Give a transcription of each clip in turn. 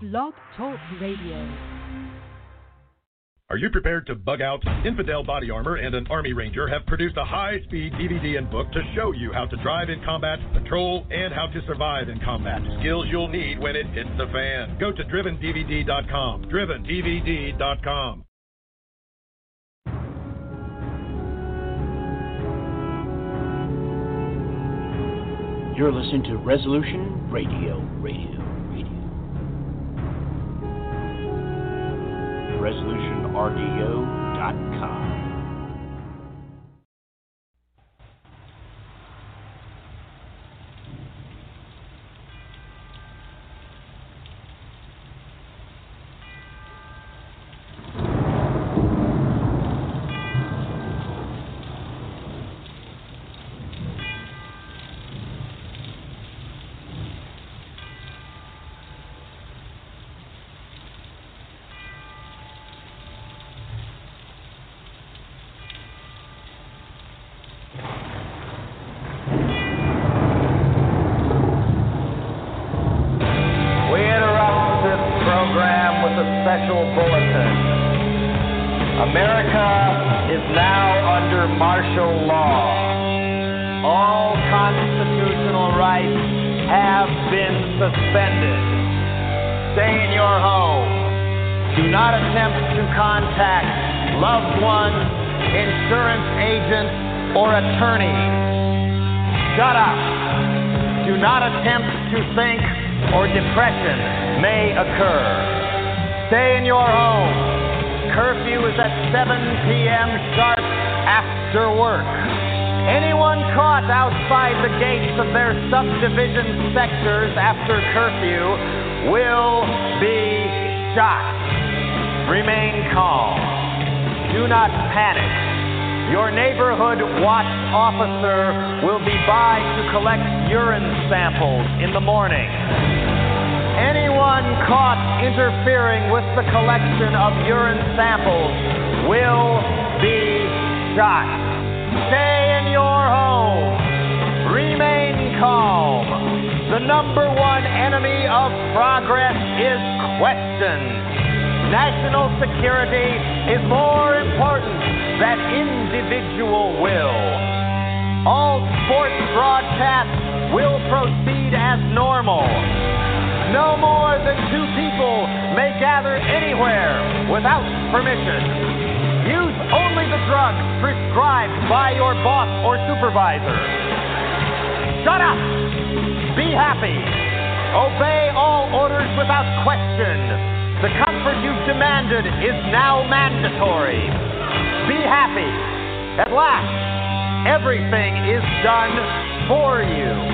Blog Talk Radio. Are you prepared to bug out? Infidel Body Armor and an Army Ranger have produced a high-speed DVD and book to show you how to drive in combat, patrol, and how to survive in combat. Skills you'll need when it hits the fan. Go to DrivenDVD.com. DrivenDVD.com. You're listening to Resolution Radio. ResolutionRDO.com. Special bulletin. America is now under martial law. All constitutional rights have been suspended. Stay in your home. Do not attempt to contact loved ones, insurance agents, or attorneys. Shut up. Do not attempt to think, or depression may occur. Stay in your home. Curfew is at 7 p.m. sharp after work. Anyone caught outside the gates of their subdivision sectors after curfew will be shot. Remain calm. Do not panic. Your neighborhood watch officer will be by to collect urine samples in the morning. Anyone caught interfering with the collection of urine samples will be shot. Stay in your home. Remain calm. The number one enemy of progress is questions. National security is more important than individual will. All sports broadcasts will proceed as normal. No more than 2 people may gather anywhere without permission. Use only the drugs prescribed by your boss or supervisor. Shut up! Be happy. Obey all orders without question. The comfort you've demanded is now mandatory. Be happy. At last, everything is done for you.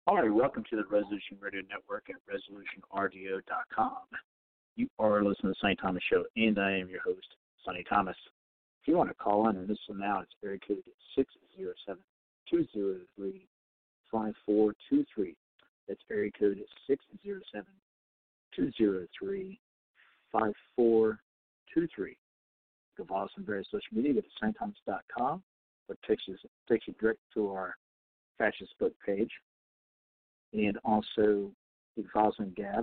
All right, welcome to the Resolution Radio Network at resolutionrdo.com. You are listening to the Sonny Thomas Show, and I am your host, Sonny Thomas. If you want to call in and listen now, it's very good at 607-203-5423. That's area code at 607-203-5423. You can follow us on various social media. Go to sonnythomas.com, which takes you direct to our Facebook page. And also, you can follow us on Gab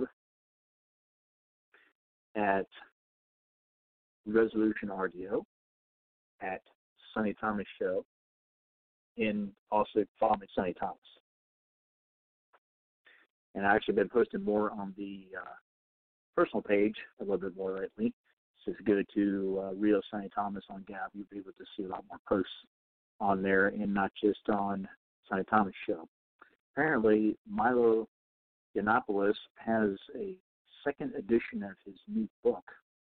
at Resolution RDO, at Sonny Thomas Show, and also follow me, Sonny Thomas. And I've actually been posting more on the personal page a little bit more lately. So if you go to Real Sonny Thomas on Gab, you'll be able to see a lot more posts on there, and not just on Sonny Thomas Show. Apparently, Milo Yiannopoulos has a second edition of his new book.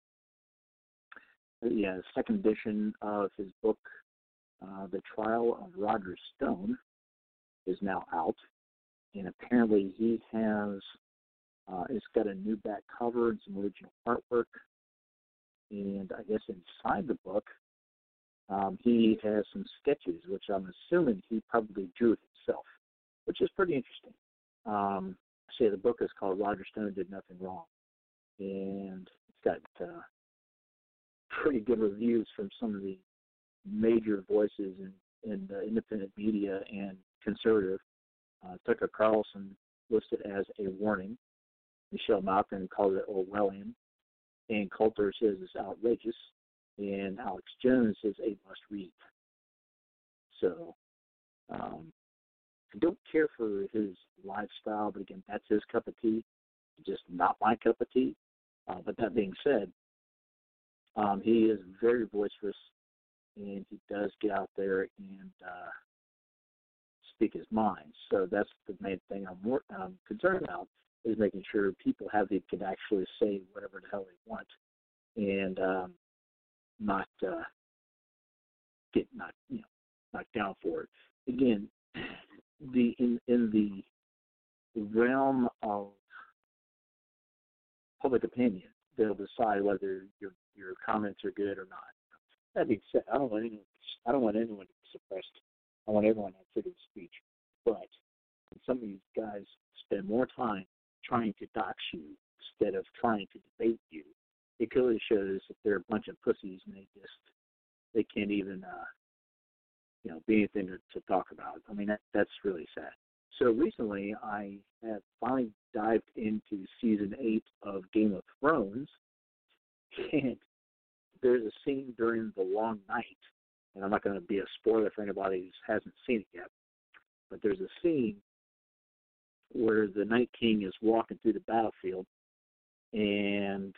Yeah, second edition of his book, The Trial of Roger Stone, is now out. And apparently he has, it's got a new back cover and some original artwork. And I guess inside the book, he has some sketches, which I'm assuming he probably drew it himself, which is pretty interesting. The book is called Roger Stone Did Nothing Wrong. And it's got pretty good reviews from some of the major voices in the independent media and conservative. Tucker Carlson listed as a warning. Michelle Malkin called it Orwellian. And Coulter says it's outrageous. And Alex Jones says a must-read. So, I don't care for his lifestyle, but again, that's his cup of tea. Just not my cup of tea. But that being said, he is very boisterous, and he does get out there and speak his mind. So that's the main thing I'm concerned about, is making sure people can actually say whatever the hell they want, and not get knocked down for it. Again, in the realm of public opinion, they'll decide whether your comments are good or not. That being said, I don't want anyone to be suppressed. I want everyone to have freedom of speech. But some of these guys spend more time trying to dox you instead of trying to debate you. It clearly shows that they're a bunch of pussies and they can't even be anything to talk about. I mean, that's really sad. So recently, I have finally dived into season 8 of Game of Thrones, and there's a scene during the long night, and I'm not going to be a spoiler for anybody who hasn't seen it yet, but there's a scene where the Night King is walking through the battlefield, and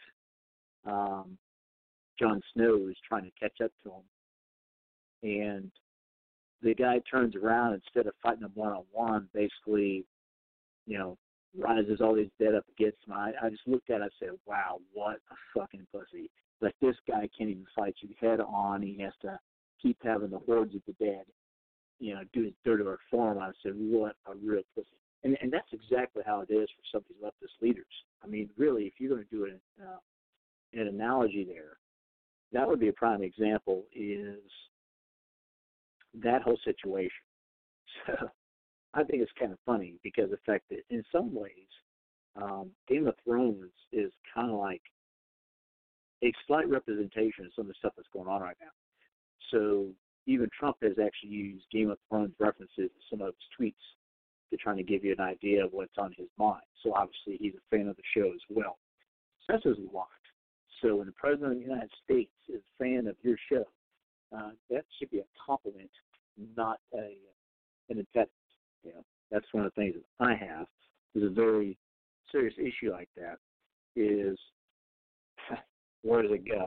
Jon Snow is trying to catch up to him, and the guy turns around, instead of fighting him one-on-one, basically, rises all these dead up against him. I just looked at it and said, wow, what a fucking pussy. Like, this guy can't even fight you head on. He has to keep having the hordes of the dead, do his dirty work for him. I said, what a real pussy. And that's exactly how it is for some of these leftist leaders. I mean, really, if you're going to do an analogy there, that would be a prime example, is that whole situation. So I think it's kind of funny because of the fact that in some ways, Game of Thrones is kind of like a slight representation of some of the stuff that's going on right now. So even Trump has actually used Game of Thrones references in some of his tweets to try to give you an idea of what's on his mind. So obviously he's a fan of the show as well. So that says a lot. So when the President of the United States is a fan of your show, that should be a compliment, not an impediment. That's one of the things that I have. Is a very serious issue like that is where does it go,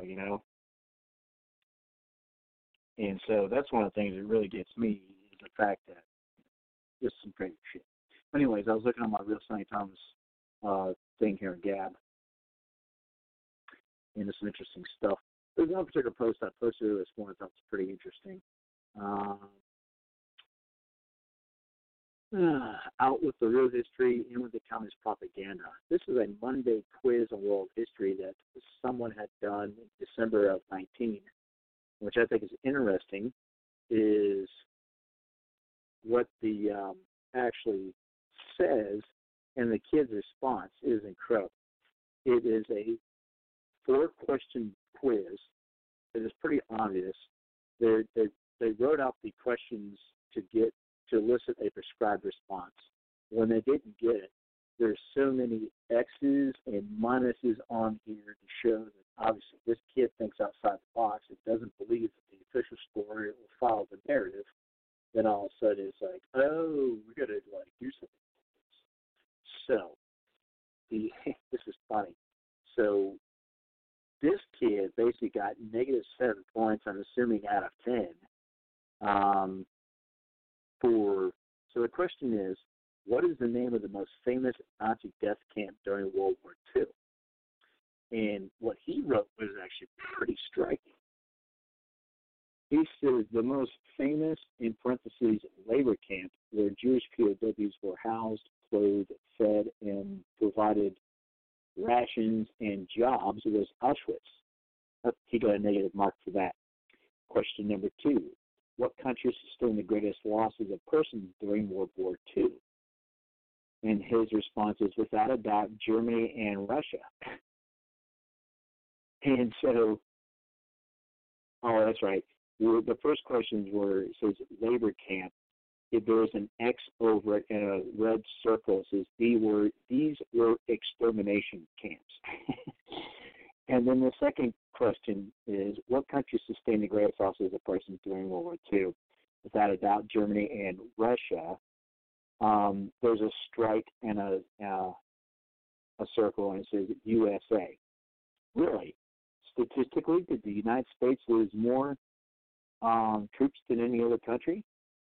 And so that's one of the things that really gets me, is the fact that just some crazy shit. Anyways, I was looking at my Real Sonny Thomas thing here in Gab, and there's some interesting stuff. There's one particular post I posted this morning I thought was pretty interesting. out with the real history, in with the communist propaganda. This is a Monday quiz on world history that someone had done in December of 19, which I think is interesting, is what the actually says, and the kid's response is incredible. It is a 4-question quiz. It is pretty obvious. They wrote out the questions to elicit a prescribed response. When they didn't get it, there's so many X's and minuses on here to show that obviously this kid thinks outside the box. It doesn't believe that the official story will follow the narrative. Then all of a sudden it's like, oh, we got to do something. So this is funny. So this kid basically got -7 points, I'm assuming, out of 10. So the question is, what is the name of the most famous Nazi death camp during World War II? And what he wrote was actually pretty striking. He says the most famous, in parentheses, labor camp where Jewish POWs were housed, clothed, fed, and provided rations and jobs was Auschwitz. He got a negative mark for that. Question number 2. What country sustained the greatest losses of persons during World War II? And his response is, without a doubt, Germany and Russia. And so, oh, that's right. The first questions were, it says labor camp. If there's an X over it and a red circle, it says these were extermination camps. And then the second question is, what country sustained the greatest losses of persons during World War II? Without a doubt, Germany and Russia. There's a strike and a circle, and it says USA. Really? Statistically, did the United States lose more troops than any other country?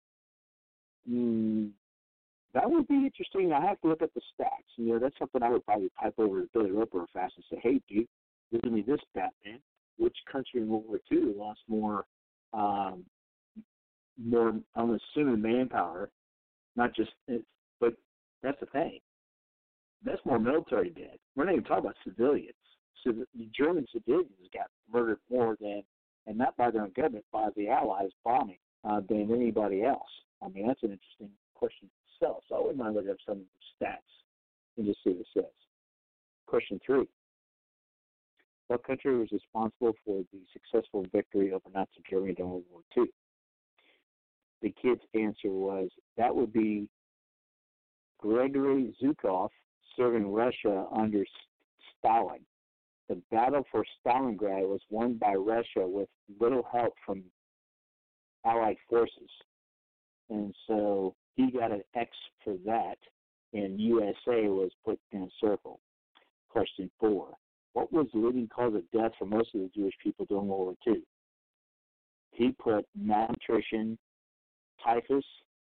That would be interesting. I have to look at the stats. That's something I would probably pipe over to Billy Roper fast and say, hey, dude, give me this stat, man. Which country in World War II lost more, I'm assuming, manpower, not just, but that's the thing. That's more military dead. We're not even talking about civilians. So the German civilians got murdered more than, and not by their own government, by the Allies bombing than anybody else. I mean, that's an interesting question itself. So I wouldn't mind looking up some stats and just see what it says. Question 3. What country was responsible for the successful victory over Nazi Germany during World War II? The kid's answer was, that would be Gregory Zhukov serving Russia under Stalin. The battle for Stalingrad was won by Russia with little help from Allied forces. And so he got an X for that, and USA was put in a circle. Question 4. What was the leading cause of death for most of the Jewish people during World War II? He put malnutrition, typhus,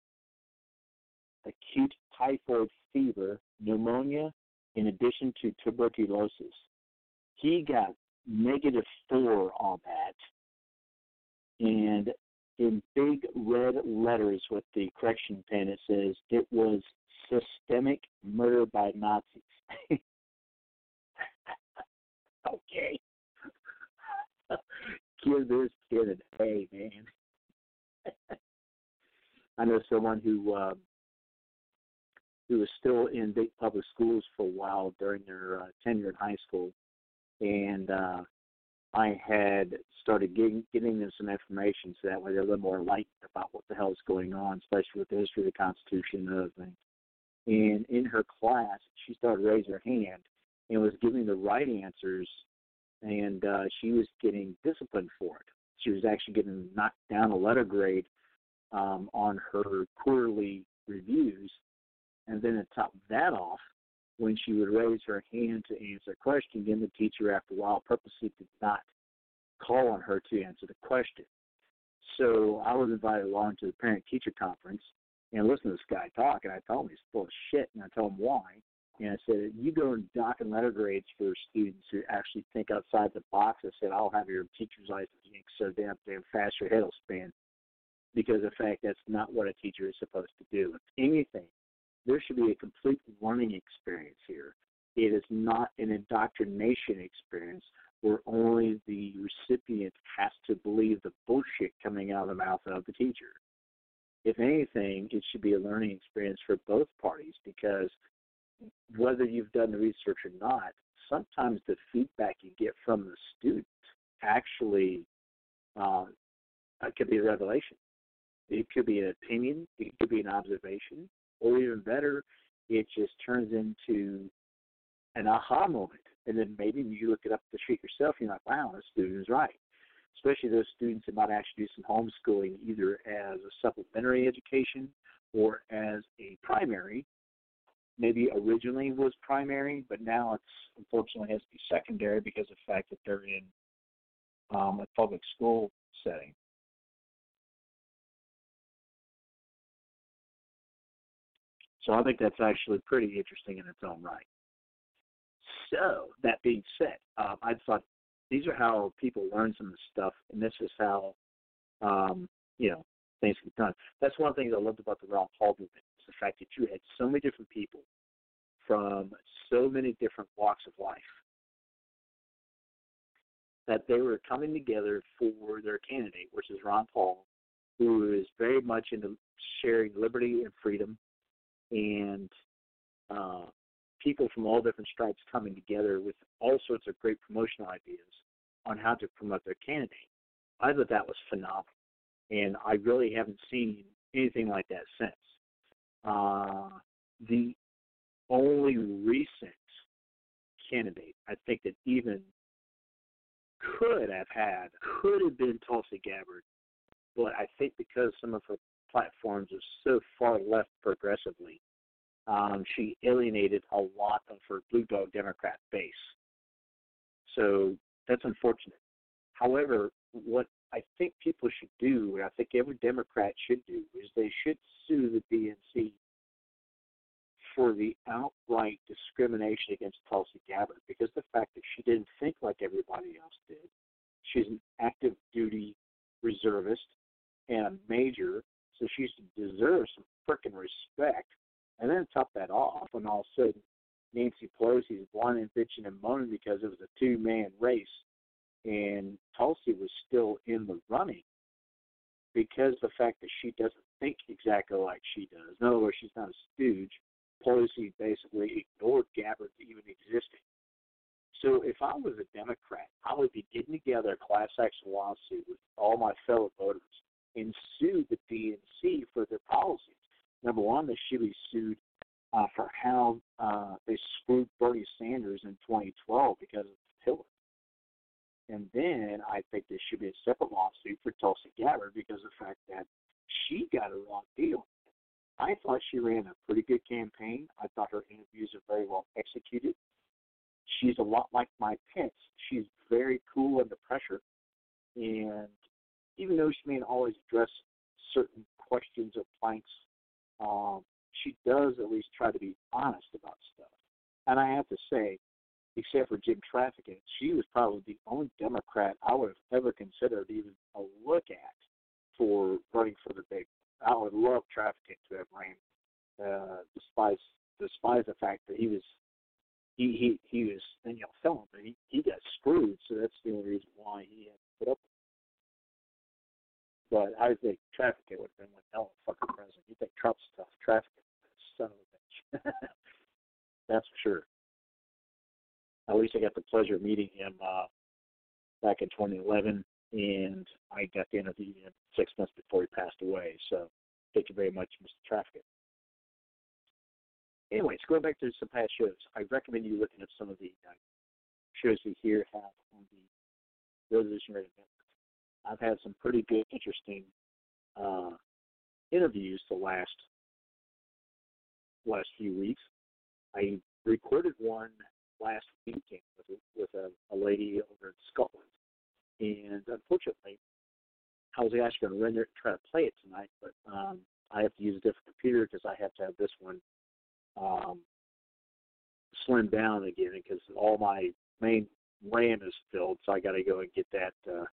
acute typhoid fever, pneumonia, in addition to tuberculosis. He got -4 on that. And in big red letters with the correction pen, it says it was systemic murder by Nazis. Okay. Give this kid an A, man. I know someone who was still in big public schools for a while during their tenure in high school, and I had started getting them some information so that way they're a little more enlightened about what the hell is going on, especially with the history of the Constitution and other things. And in her class, she started raising her hand and was giving the right answers, and she was getting disciplined for it. She was actually getting knocked down a letter grade on her quarterly reviews, and then to top that off, when she would raise her hand to answer a question, then the teacher, after a while, purposely did not call on her to answer the question. So I was invited along to the parent-teacher conference and listened to this guy talk, and I told him he's full of shit, and I told him why. And I said, you go and dock and letter grades for students who actually think outside the box. I said, I'll have your teacher's license yanked so damn fast your head will spin. Because, in fact, that's not what a teacher is supposed to do. If anything, there should be a complete learning experience here. It is not an indoctrination experience where only the recipient has to believe the bullshit coming out of the mouth of the teacher. If anything, it should be a learning experience for both parties, because whether you've done the research or not, sometimes the feedback you get from the student actually could be a revelation. It could be an opinion, it could be an observation, or even better, it just turns into an aha moment. And then maybe you look it up the street yourself and you're like, wow, this student is right. Especially those students that might actually do some homeschooling either as a supplementary education or as a primary. Maybe originally was primary, but now it's unfortunately has to be secondary because of the fact that they're in a public school setting. So I think that's actually pretty interesting in its own right. So that being said, I thought these are how people learn some of this stuff, and this is how things get done. That's one of the things I loved about the Ron Paul movement, is the fact that you had so many different people from so many different walks of life that they were coming together for their candidate, which is Ron Paul, who is very much into sharing liberty and freedom, and people from all different stripes coming together with all sorts of great promotional ideas on how to promote their candidate. I thought that was phenomenal, and I really haven't seen anything like that since. The only recent candidate I think that even could have been Tulsi Gabbard, but I think because some of her platforms are so far left progressively, she alienated a lot of her Blue Dog Democrat base. So that's unfortunate. However, what I think people should do, and I think every Democrat should do, is they should sue the DNC for the outright discrimination against Tulsi Gabbard, because the fact that she didn't think like everybody else did. She's an active duty reservist and a major, so she deserves some frickin' respect. And then top that off, and all of a sudden Nancy Pelosi's whining, bitching, and moaning because it was a two-man race, and Tulsi was still in the running because the fact that she doesn't think exactly like she does. In other words, she's not a stooge. Pelosi basically ignored Gabbard even existing. So if I was a Democrat, I would be getting together a class action lawsuit with all my fellow voters and sue the DNC for their policies. Number one, they should be sued for how they screwed Bernie Sanders in 2012 because of Hillary. And then I think there should be a separate lawsuit for Tulsi Gabbard because of the fact that she got a wrong deal. I thought she ran a pretty good campaign. I thought her interviews are very well executed. She's a lot like Mike Pence. She's very cool under pressure. And even though she may not always address certain questions or planks, she does at least try to be honest about stuff. And I have to say, except for Jim Trafficking, she was probably the only Democrat I would have ever considered even a look at for running for the big. I would love Trafficking to have ran, despite the fact that he was felon, but he got screwed, so that's the only reason why he had to put up with it. But I think Trafficking would have been one hell of a fucking president. You think Trump's tough? Trafficking, son of a bitch. That's for sure. At least I got the pleasure of meeting him back in 2011, and I got to interview him 6 months before he passed away. So thank you very much, Mr. Trafficking. Anyways, going back to some past shows, I recommend you looking at some of the shows we here have on the Resolution Radio Network. I've had some pretty good, interesting interviews the last few weeks. I recorded one last weekend with a lady over in Scotland, and unfortunately, I was actually going to render it and try to play it tonight, but I have to use a different computer because I have to have this one slimmed down again because all my main RAM is filled, so I got to go and get that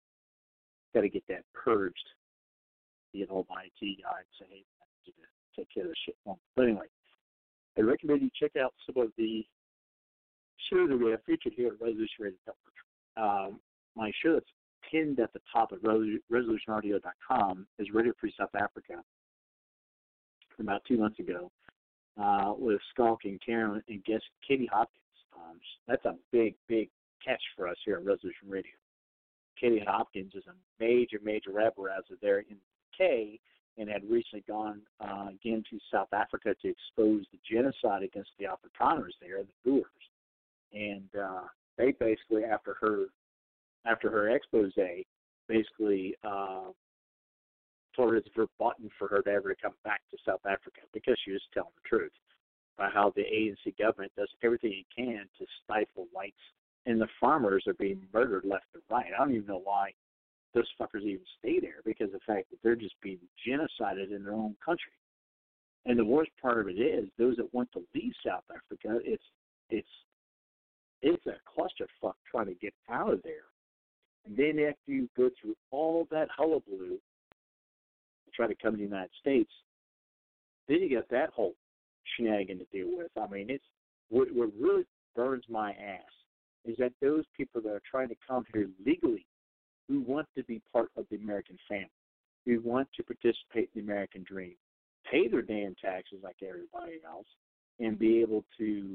purged. The old IT guy and say, hey, I need to take care of this shit. But anyway, I recommend you check out some of the shows that we have featured here at Resolution Radio Network. My show that's pinned at the top of resolutionradio.com is Radio Free South Africa from about 2 months ago with Skull King Karen and guest Katie Hopkins. That's a big, big catch for us here at Resolution Radio. Katie Hopkins is a major, major rabble-rouser there in the UK and had recently gone again to South Africa to expose the genocide against the Afrikaners there, the Boers. And they basically, after her expose, basically told her it's verboten for her to ever come back to South Africa because she was telling the truth about how the ANC government does everything it can to stifle whites, and the farmers are being murdered left and right. I don't even know why those fuckers even stay there, because of the fact that they're just being genocided in their own country. And the worst part of it is, those that want to leave South Africa, it's a clusterfuck trying to get out of there. And then after you go through all that hullabaloo to try to come to the United States, then you got that whole shenanigan to deal with. I mean, it's what really burns my ass is that those people that are trying to come here legally, who want to be part of the American family, who want to participate in the American dream, pay their damn taxes like everybody else, and be able to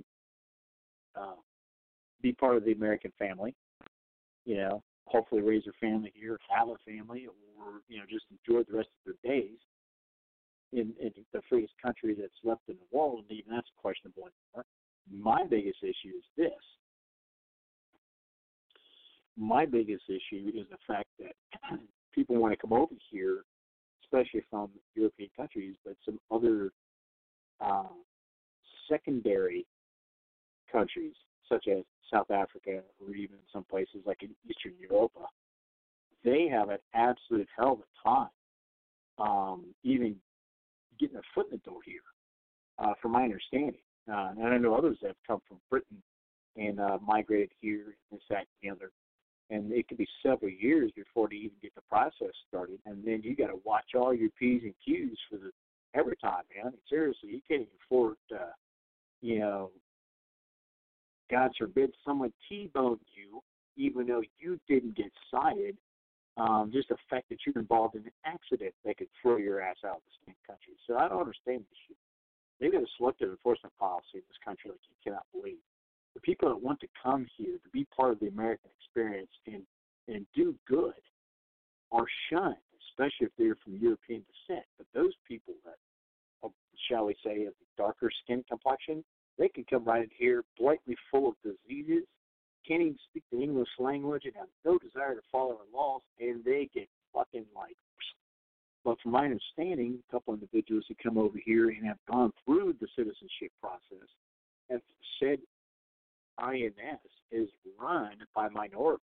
be part of the American family, you know, hopefully raise their family here, have a family, or, you know, just enjoy the rest of their days in the freest country that's left in the world, and even that's questionable anymore. My biggest issue is this. My biggest issue is the fact that people want to come over here, especially from European countries, but some other secondary countries, such as South Africa or even some places like in Eastern Europe, they have an absolute hell of a time even getting a foot in the door here, from my understanding. And I know others that have come from Britain and migrated here, this, that, and the other. And it could be several years before they even get the process started. And then you got to watch all your P's and Q's for every time, man. I mean, seriously, you can't even afford, you know, God forbid someone T-boned you, even though you didn't get cited. Just the fact that you're involved in an accident, they could throw your ass out of the same country. So I don't understand this shit. They've got a selective enforcement policy in this country like you cannot believe. The people that want to come here to be part of the American experience and do good are shunned, especially if they're from European descent. But those people that, shall we say, of the darker skin complexion, they can come right in here blatantly full of diseases, can't even speak the English language, and have no desire to follow our laws, and they get fucking like. But from my understanding, a couple individuals who come over here and have gone through the citizenship process have said INS is run by minorities.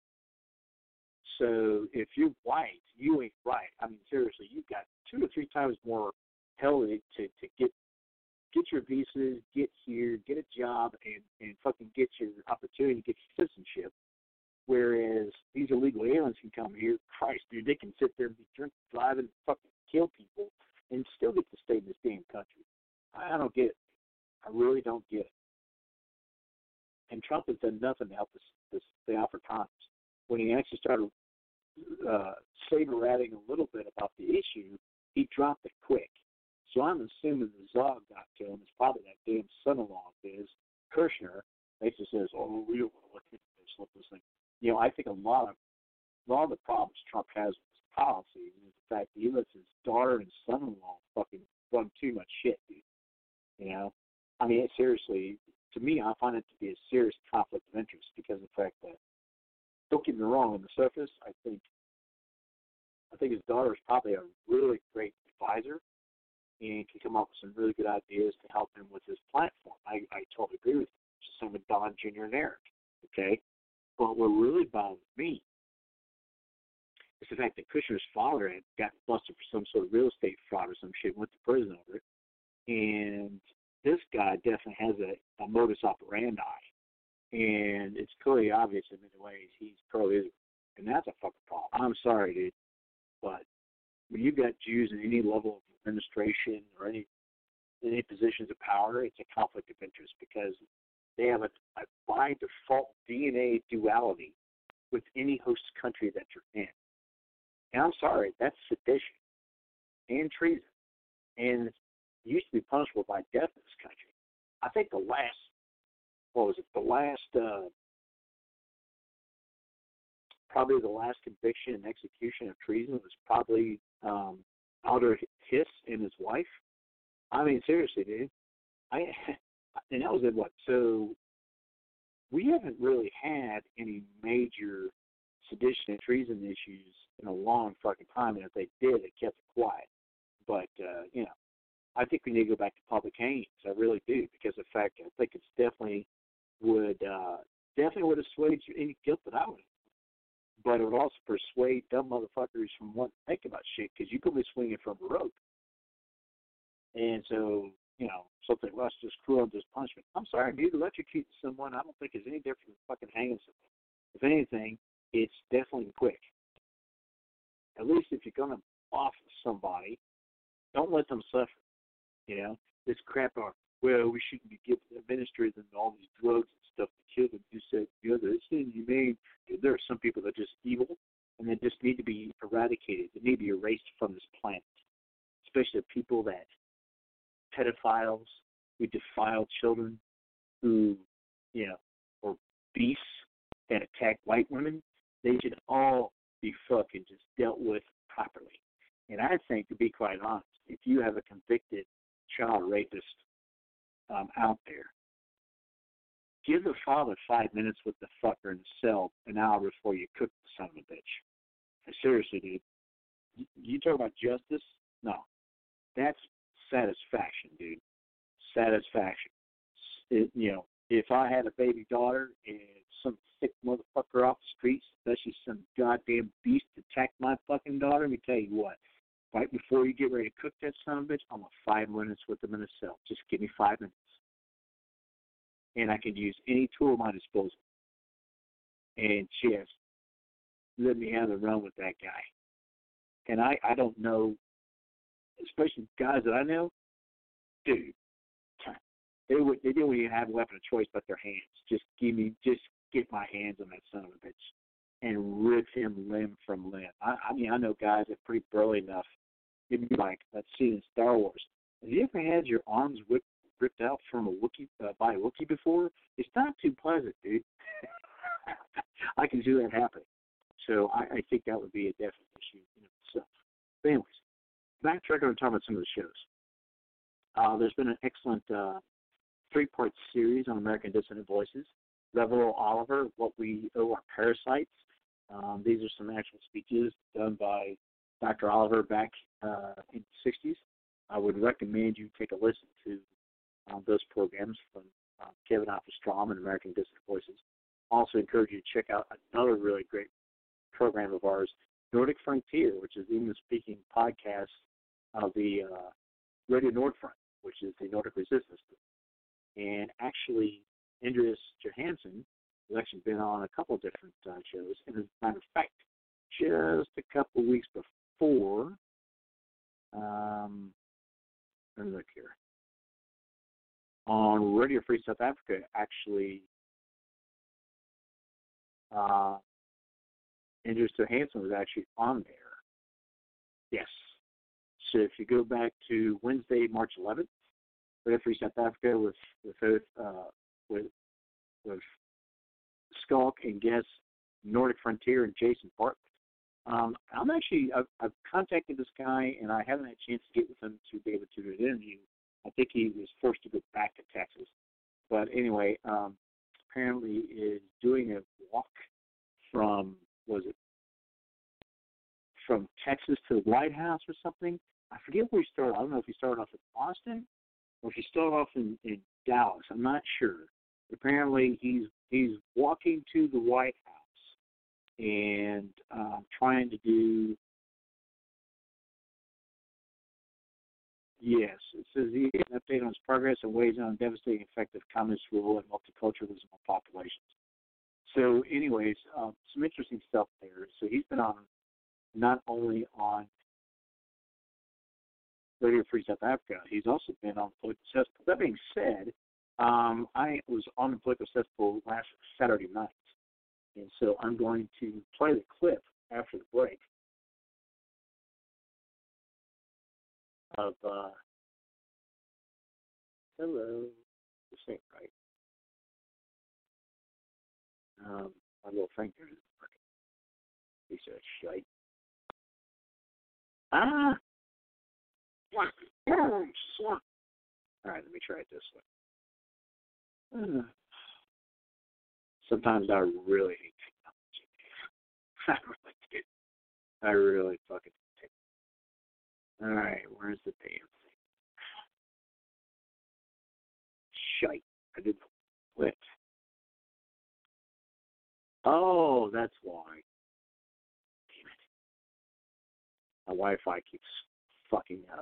So if you're white, you ain't right. I mean, seriously, you've got 2 or 3 times more hell to get your visas, get here, get a job, and fucking get your opportunity to get your citizenship. Whereas these illegal aliens can come here, Christ, dude, they can sit there and be drinking, driving, fucking kill people, and still get to stay in this damn country. I don't get it. I really don't get it. And Trump has done nothing to help the Afrikaners. When he actually started saber-ratting a little bit about the issue, he dropped it quick. So I'm assuming the Zog got to him. It's probably that damn son-in-law of his, Kirshner, basically says, "Oh, we don't want to look into this, look this thing." You know, I think a lot of the problems Trump has with his policy is the fact that he lets his daughter and son-in-law fucking run too much shit, dude. You know, I mean, seriously, to me, I find it to be a serious conflict of interest because of the fact that, don't get me wrong, on the surface, I think his daughter is probably a really great advisor and can come up with some really good ideas to help him with his platform. I totally agree with him. It's the same with Don Jr. and Eric, okay? But what really bothers me is the fact that Kushner's father had got busted for some sort of real estate fraud or some shit, went to prison over it, and this guy definitely has a modus operandi, and it's clearly obvious in many ways he's pro-Israel, and that's a fucking problem. I'm sorry, dude, but when you've got Jews in any level of administration or any in any positions of power, it's a conflict of interest because they have a by default DNA duality with any host country that you're in. And I'm sorry, that's sedition and treason. And it used to be punishable by death in this country. I think probably the last conviction and execution of treason was probably Alder Hiss and his wife. I mean, seriously, dude. And that was in what? So we haven't really had any major sedition and treason issues in a long fucking time, and if they did, they kept it quiet. But, I think we need to go back to public hangings. I really do, because in fact, I think it's definitely would assuage any guilt that I would. But it would also persuade dumb motherfuckers from wanting to think about shit, because you could be swinging from a rope. And so, something less just cruel and just punishment. I'm sorry, dude, electrocuting someone, I don't think is any different than fucking hanging someone. If anything, it's definitely quick. At least if you're going to off somebody, don't let them suffer. This crap on, well, we shouldn't be administering them all these drugs and stuff to kill them. You said, it's inhumane. There are some people that are just evil, and they just need to be eradicated. They need to be erased from this planet, especially the people that pedophiles who defile children, who, or beasts that attack white women. They should all be fucking just dealt with properly. And I think, to be quite honest, if you have a convicted child rapist out there, give the father 5 minutes with the fucker in the cell an hour before you cook the son of a bitch. Seriously, dude. You talk about justice? No. That's satisfaction, dude. Satisfaction. If I had a baby daughter and some sick motherfucker off the streets, especially some goddamn beast attacked my fucking daughter, let me tell you what. Right before you get ready to cook that son of a bitch, I want 5 minutes with them in a cell. Just give me 5 minutes. And I can use any tool at my disposal. And just let me have a run with that guy. And I don't know, especially guys that I know, dude, they don't even have a weapon of choice but their hands. Just get my hands on that son of a bitch and rip him limb from limb. I mean, I know guys that are pretty burly enough. It'd be like that scene in Star Wars. Have you ever had your arms ripped out from a Wookiee by a Wookiee before? It's not too pleasant, dude. I can see that happening. So I think that would be a definite issue in itself. But anyways, backtrack on talking about some of the shows. There's been an excellent 3-part series on American Dissident Voices. Reverend Oliver, What We Owe Our Parasites. These are some actual speeches done by Dr. Oliver back in the 60s. I would recommend you take a listen to those programs from Kevin Strom and American Dissident Voices. Also encourage you to check out another really great program of ours, Nordic Frontier, which is the English-speaking podcast of the Radio Nordfront, which is the Nordic Resistance Group. And actually, Andreas Johansson has actually been on a couple of different shows. And as a matter of fact, just a couple of weeks before, let me look here, on Radio Free South Africa, actually, Andreas Johansson was actually on there. Yes. So if you go back to Wednesday, March 11th, Radio Free South Africa with Skulk and guests Nordic Frontier and Jason Bartlett. I've contacted this guy, and I haven't had a chance to get with him to be able to do an interview. I think he was forced to go back to Texas. But anyway, apparently is doing a walk from Texas to the White House or something. I forget where he started. I don't know if he started off in Austin or if he started off in Dallas. I'm not sure. Apparently he's walking to the White House and trying to do, yes, it says he gave an update on his progress and ways on devastating effect of communist rule and multiculturalism on populations. So anyways, some interesting stuff there. So he's been on not only on Radio Free South Africa. He's also been on Political Cesspool. That being said, I was on the Political Cesspool last Saturday night, and so I'm going to play the clip after the break of hello, this ain't right. My little finger isn't working. Piece of shite. All right, let me try it this way. Sometimes I really hate technology. I really fucking hate it. All right, where's the damn thing? Shite. I didn't quit. Oh, that's why. Damn it. My Wi-Fi keeps fucking up.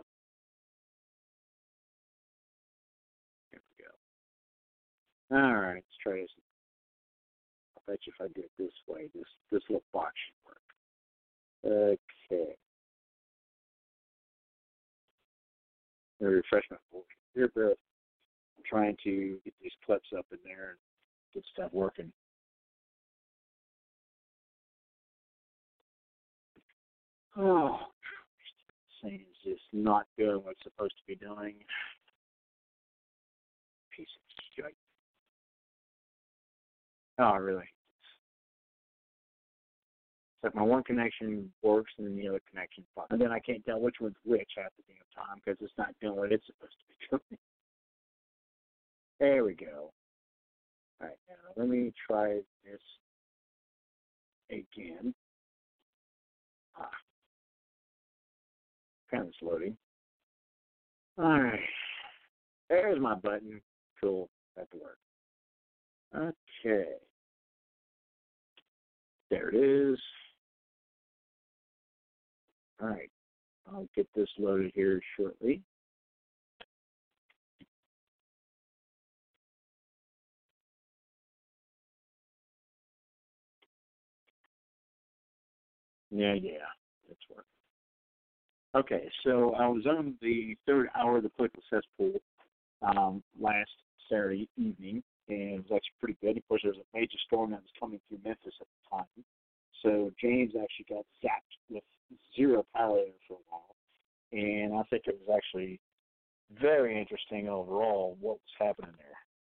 There we go. All right, let's try this. I bet you if I do it this way, this little box should work. Okay. Let me refresh my board. Here, bro. I'm trying to get these clips up in there and get stuff working. Oh, this thing is just not doing what it's supposed to be doing. Piece of shit. Oh, really? It's like my one connection works and then the other connection fucks. And then I can't tell which one's which half the damn time because it's not doing what it's supposed to be doing. There we go. All right, now let me try this again. Kind of loading. All right. There's my button. Cool. That worked. Okay. There it is. All right. I'll get this loaded here shortly. Yeah. That's working. Okay, so I was on the third hour of the Political Cesspool last Saturday evening, and it was actually pretty good. Of course, there was a major storm that was coming through Memphis at the time, so James actually got zapped with zero power there for a while, and I think it was actually very interesting overall what was happening there.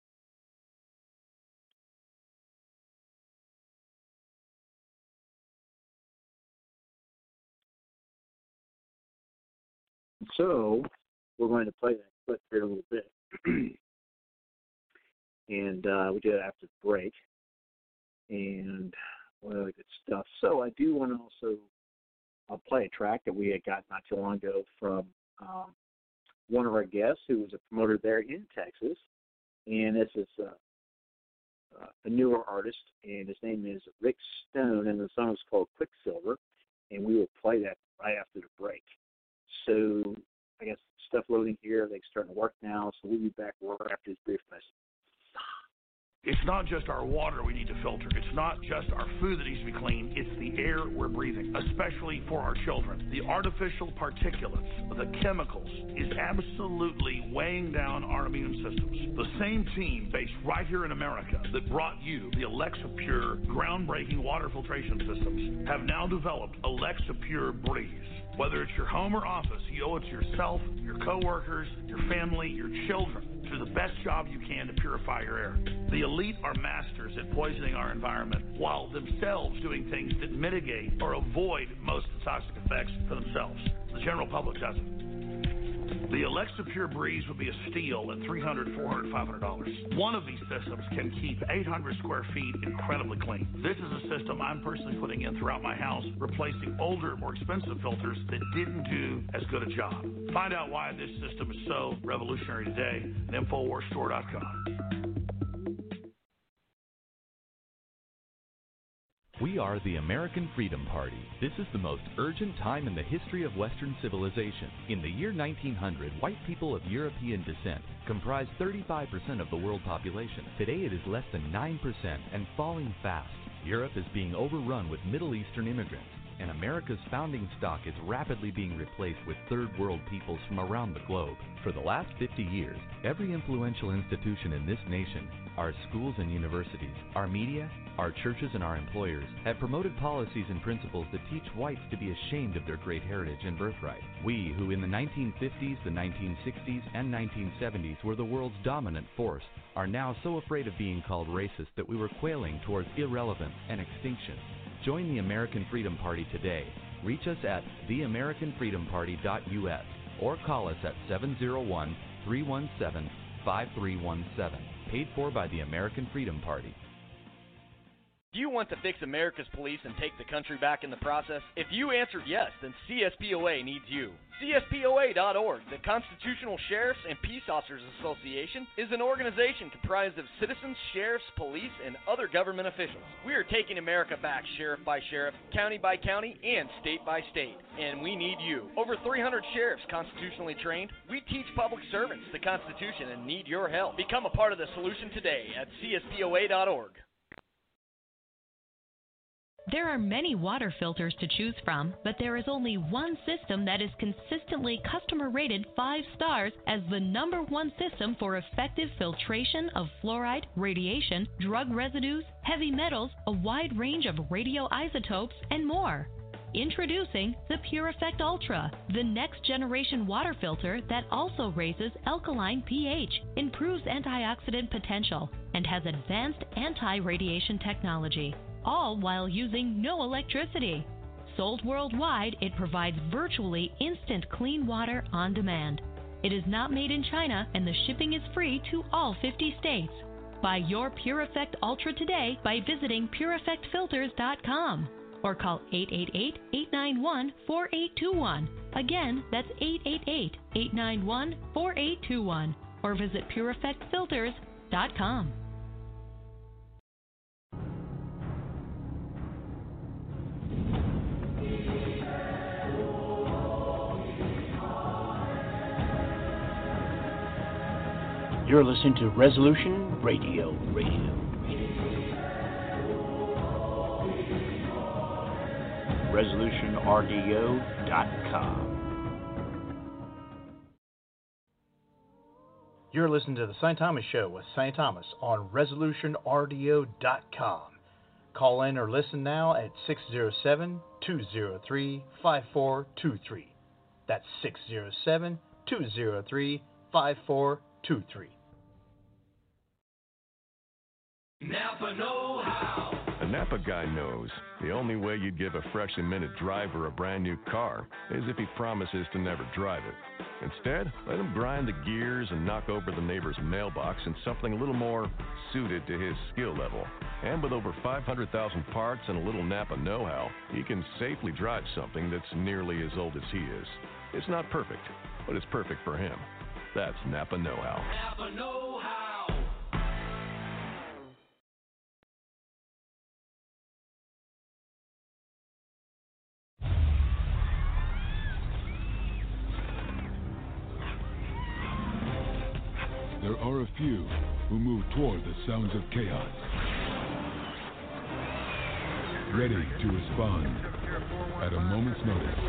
So we're going to play that clip here a little bit. And we did it after the break. And what other good stuff. So I do want to also play a track that we had got not too long ago from one of our guests who was a promoter there in Texas. And this is a newer artist, and his name is Rick Stone, and the song is called Quicksilver. And we will play that right after the break. So I guess stuff loading here. They're starting to work now. So we'll be back right after this brief message. It's not just our water we need to filter. It's not just our food that needs to be clean. It's the air we're breathing, especially for our children. The artificial particulates, the chemicals, is absolutely weighing down our immune systems. The same team based right here in America that brought you the Alexa Pure groundbreaking water filtration systems have now developed Alexa Pure Breeze. Whether it's your home or office, you owe it to yourself, your coworkers, your family, your children to do the best job you can to purify your air. The elite are masters at poisoning our environment while themselves doing things that mitigate or avoid most of the toxic effects for themselves. The general public doesn't. The Alexa Pure Breeze would be a steal at $300, $400, $500. One of these systems can keep 800 square feet incredibly clean. This is a system I'm personally putting in throughout my house, replacing older, more expensive filters that didn't do as good a job. Find out why this system is so revolutionary today at InfoWarsStore.com. We are the American Freedom Party. This is the most urgent time in the history of Western civilization. In the year 1900, white people of European descent comprised 35% of the world population. Today it is less than 9% and falling fast. Europe is being overrun with Middle Eastern immigrants. and America's founding stock is rapidly being replaced with third world peoples from around the globe. For the last 50 years, every influential institution in this nation, our schools and universities, our media, our churches and our employers, have promoted policies and principles that teach whites to be ashamed of their great heritage and birthright. We, who in the 1950s, the 1960s, and 1970s were the world's dominant force, are now so afraid of being called racist that we were quailing towards irrelevance and extinction. Join the American Freedom Party today. Reach us at theamericanfreedomparty.us or call us at 701-317-5317. Paid for by the American Freedom Party. Do you want to fix America's police and take the country back in the process? If you answered yes, then CSPOA needs you. CSPOA.org, the Constitutional Sheriffs and Peace Officers Association, is an organization comprised of citizens, sheriffs, police, and other government officials. We are taking America back sheriff by sheriff, county by county, and state by state. And we need you. Over 300 sheriffs constitutionally trained. We teach public servants the Constitution and need your help. Become a part of the solution today at CSPOA.org. There are many water filters to choose from, but there is only one system that is consistently customer rated 5 stars as the #1 system for effective filtration of fluoride, radiation, drug residues, heavy metals, a wide range of radioisotopes, and more. Introducing the Pure Effect Ultra, the next generation water filter that also raises alkaline pH, improves antioxidant potential, and has advanced anti-radiation technology, all while using no electricity. Sold worldwide, it provides virtually instant clean water on demand. It is not made in China, and the shipping is free to all 50 states. Buy your Pure Effect Ultra today by visiting PureEffectFilters.com or call 888-891-4821. Again, that's 888-891-4821 or visit PureEffectFilters.com. You're listening to Resolution Radio. ResolutionRDO.com. You're listening to The St. Thomas Show with St. Thomas on ResolutionRDO.com. Call in or listen now at 607-203-5423. That's 607-203-5423. Napa know-how. A Napa guy knows the only way you'd give a freshly minted driver a brand new car is if he promises to never drive it. Instead, let him grind the gears and knock over the neighbor's mailbox in something a little more suited to his skill level. And with over 500,000 parts and a little Napa know-how, he can safely drive something that's nearly as old as he is. It's not perfect, but it's perfect for him. That's Napa know-how. Napa know-how. There are a few who move toward the sounds of chaos, ready to respond at a moment's notice.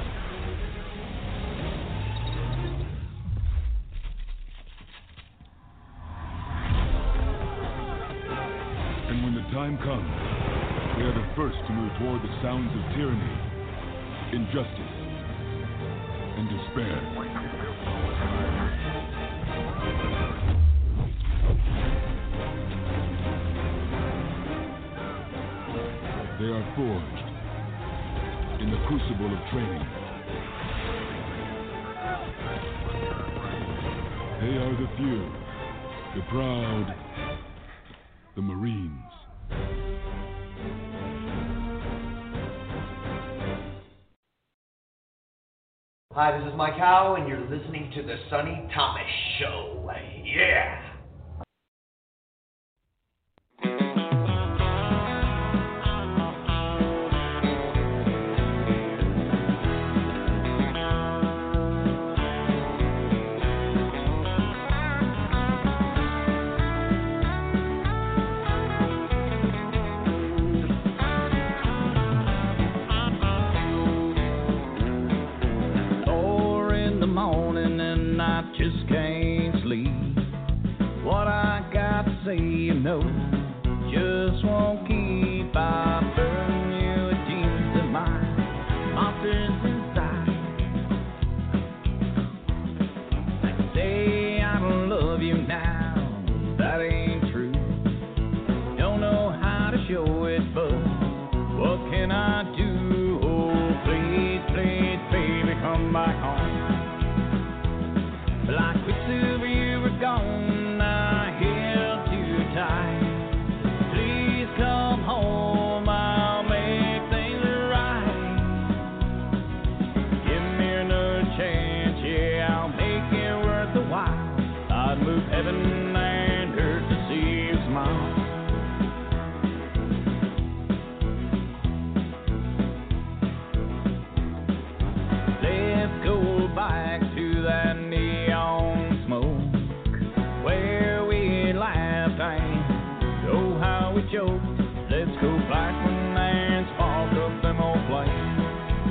And when the time comes, they are the first to move toward the sounds of tyranny, injustice, and despair. They are forged in the crucible of training. They are the few, the proud, the Marines. Hi, this is Mike Howe, and you're listening to The Sonny Thomas Show. Yeah! just can't sleep. What I got to say, you know, just won't keep. I burn you with demons of mine, monsters inside. They say I don't love you now, that ain't true. Don't know how to show it, but what can I do? Oh, please, please, baby, come back home. Like Quicksilver, you were gone, I held too tight. Please come home, I'll make things right. Give me another chance, yeah, I'll make it worth the while. I'd move heaven and earth to see you smile. Let's go back to that neon smoke where we laughed and oh how we joked. Let's go back and spark up them old flames.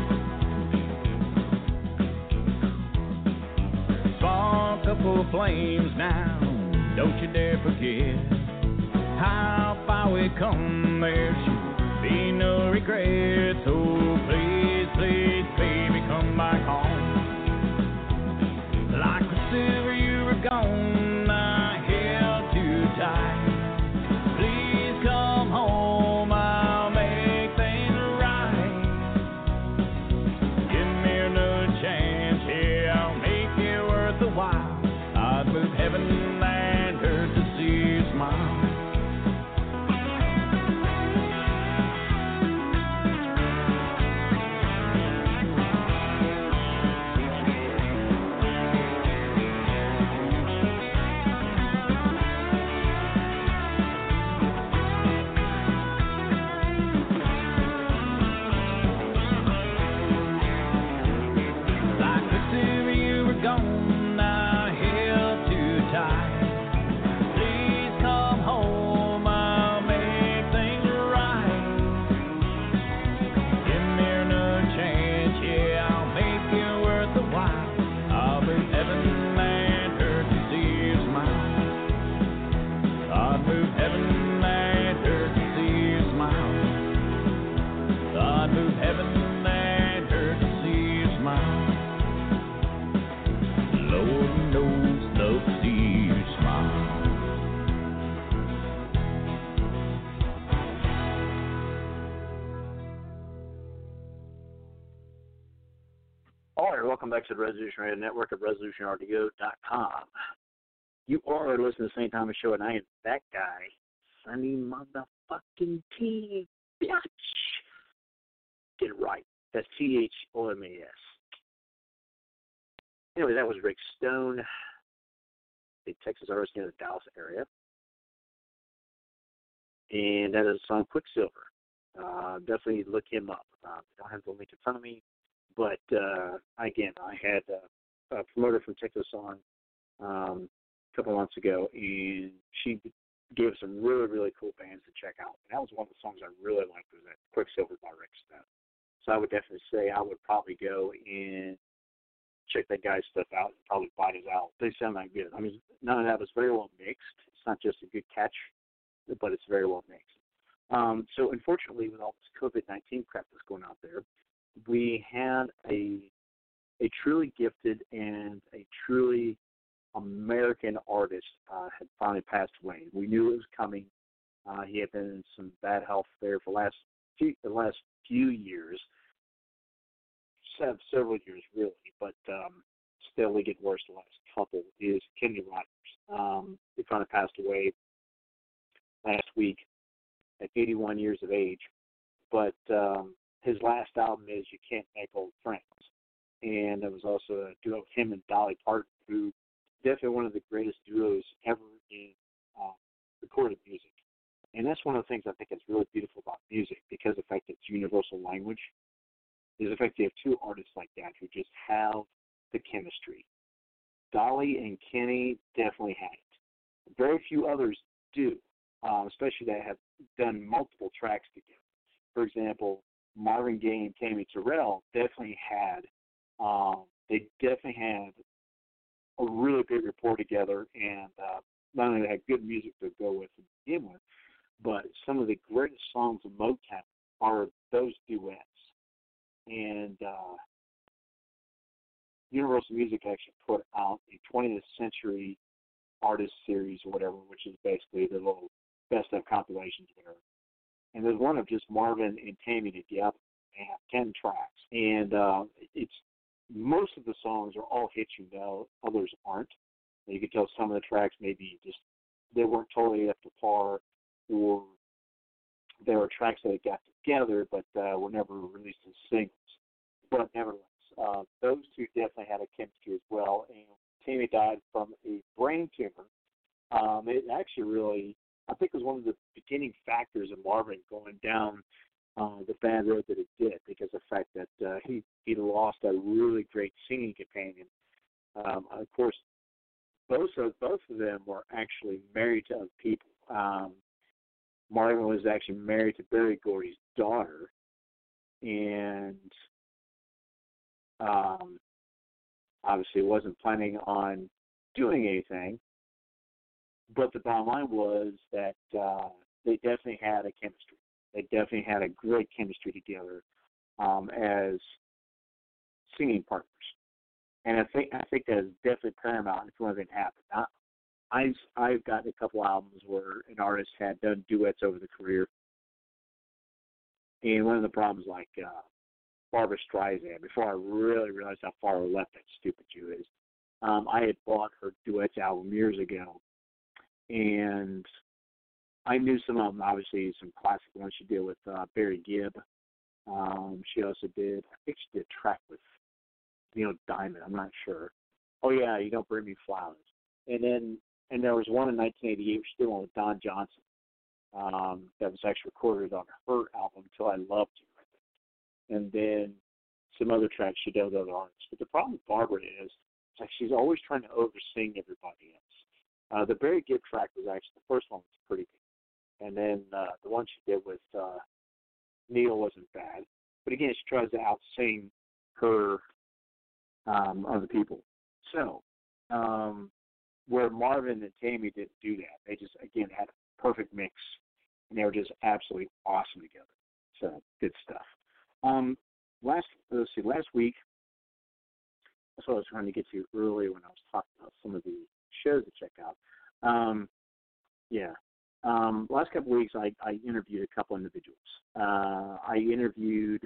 Spark up old flames now, don't you dare forget how far we come. There should be no regrets. Oh please, please, baby, come back home. Like the silver you were gone, I held too tight. Please come home, I'll make things right. Give me another chance, yeah, I'll make it worth the while. I'd move heaven and earth to see you smile. Like the silver you were gone, I held too tight. Please come home, I'll make things right. Give me another chance, yeah, I'll make it worth the while. I'll move heaven and earth to see you smile. I'll move heaven and earth to see you smile. I'll move heaven and earth to see you smile. Lord knows love to see you smile. All right, welcome back to the Resolution Radio Network at ResolutionRadio.com. You are listening to the St. Thomas Show, and I am that guy, Sonny motherfucking T, bitch. Get it right. That's THOMAS. Anyway, that was Rick Stone, a Texas artist in the Dallas area. And that is the song Quicksilver. Definitely look him up. I don't have the link in front of me, but again, I had a promoter from Texas on a couple months ago, and she gave us some really, really cool bands to check out. And that was one of the songs I really liked, was that Quicksilver by Rick Stone. So I would definitely say I would probably go and check that guy's stuff out and probably buy his album. They sound like good. I mean, none of that was very well mixed. It's not just a good catch, but it's very well mixed. So unfortunately, with all this COVID-19 crap that's going out there, we had a truly gifted and a truly American artist had finally passed away. We knew it was coming. He had been in some bad health there for the last few years, several years really, but steadily getting worse the last couple, is Kenny Rogers. He finally passed away last week at 81 years of age, but his last album is You Can't Make Old Friends, and it was also a duo of him and Dolly Parton, who definitely one of the greatest duos ever in recorded music. And that's one of the things I think that's really beautiful about music, because of the fact that it's universal language, is the fact that you have two artists like that who just have the chemistry. Dolly and Kenny definitely had it. Very few others do, especially that have done multiple tracks together. For example, Marvin Gaye and Tammy Terrell definitely had a really great rapport together, and not only had good music to go with to begin with, but some of the greatest songs of Motown are those duets. And Universal Music actually put out a 20th Century Artist Series or whatever, which is basically the little best of compilations, whatever. And there's one of just Marvin and Tammy together. They have 10 tracks, and it's most of the songs are all hits, others aren't. You can tell some of the tracks maybe just they weren't totally up to par, or there were tracks that got together but were never released as singles. But nevertheless, those two definitely had a chemistry as well. And Tammy died from a brain tumor. It actually really, I think, was one of the beginning factors of Marvin going down the bad road that it did, because of the fact that he lost a really great singing companion. Of course, both of them were actually married to other people. Marvin was actually married to Berry Gordy's daughter, and obviously wasn't planning on doing anything. But the bottom line was that they definitely had a chemistry. They definitely had a great chemistry together as singing partners. And I think that is definitely paramount if you want to happen. I've gotten a couple albums where an artist had done duets over the career. And one of the problems, like Barbra Streisand, before I really realized how far left that stupid Jew is, I had bought her duets album years ago. And I knew some of them, obviously, some classic ones she did with Barry Gibb. She also did, I think she did a track with Neil Diamond, I'm not sure. Oh, yeah, You Don't Bring Me Flowers. And there was one in 1988 she did one with Don Johnson that was actually recorded on her album, Till I Loved You. And then some other tracks she did with other artists. But the problem with Barbara is like she's always trying to oversing everybody else. The Barry Gibb track was actually, the first one was pretty good. And then the one she did with Neil wasn't bad. But again, she tries to out-sing her other people. So, where Marvin and Tammy didn't do that, they just, again, had a perfect mix, and they were just absolutely awesome together. So, good stuff. Last week, that's what I was trying to get to earlier when I was talking about some of the shows to check out. Last couple of weeks, I interviewed a couple individuals. I interviewed,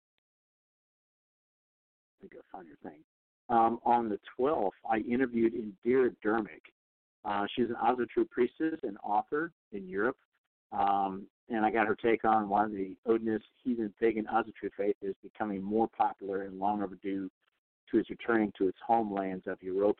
let me go find your thing. On the 12th, I interviewed Indira Dermick. She's an Asatru priestess and author in Europe. And I got her take on why the Odinist heathen pagan Asatru faith is becoming more popular and long overdue to its returning to its homelands of Europa.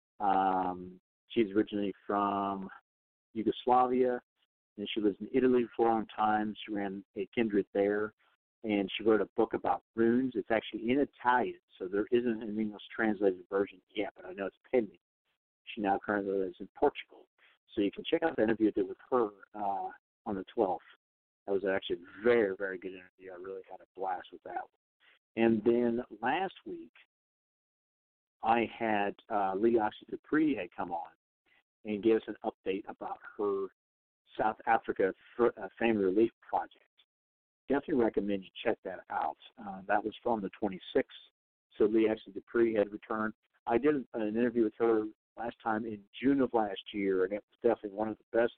She's originally from Yugoslavia, and she lives in Italy for a long time. She ran a kindred there, and she wrote a book about runes. It's actually in Italian, so there isn't an English translated version yet, but I know it's pending. She now currently lives in Portugal. So you can check out the interview I did with her on the 12th. That was actually a very, very good interview. I really had a blast with that one. And then last week, I had Lee Oxley Dupree had come on and gave us an update about her South Africa Family Relief Project. Definitely recommend you check that out. That was from the 26th. So Lee Oxley Dupree had returned. I did an interview with her last time in June of last year, and it was definitely one of the best.